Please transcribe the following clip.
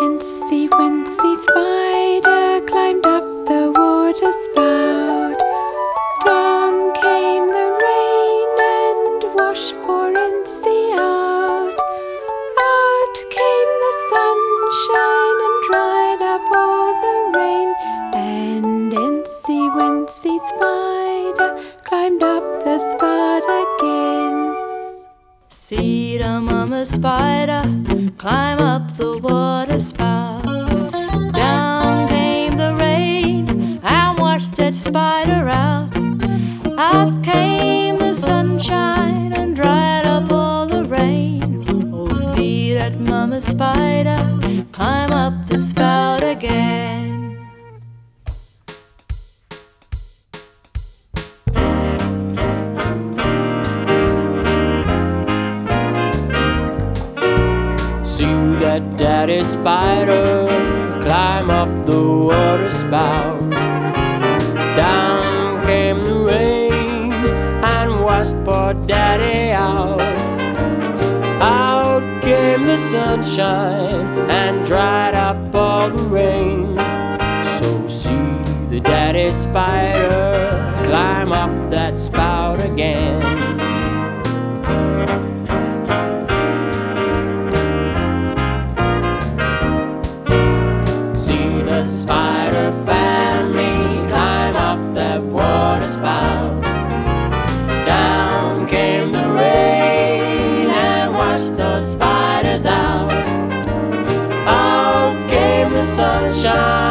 Incy Wincy Spider climbed up the water spout. Down came the rain and washed poor Incy out. Out came the sunshine and dried up all the rain. And Incy Wincy Spider climbed up the spout again. See the mama spider climb up the water spout. Down came the rain and washed that spider out. Out came the sunshine and dried up all the rain. Oh, see that mama spider climb up the spout again. See that daddy spider climb up the water spout. Down came the rain and washed poor daddy out. Out came the sunshine and dried up all the rain. So see the daddy spider climb up that spout again. See the spider family climb up that water spout. Down came the rain and washed those spiders out. Out came the sunshine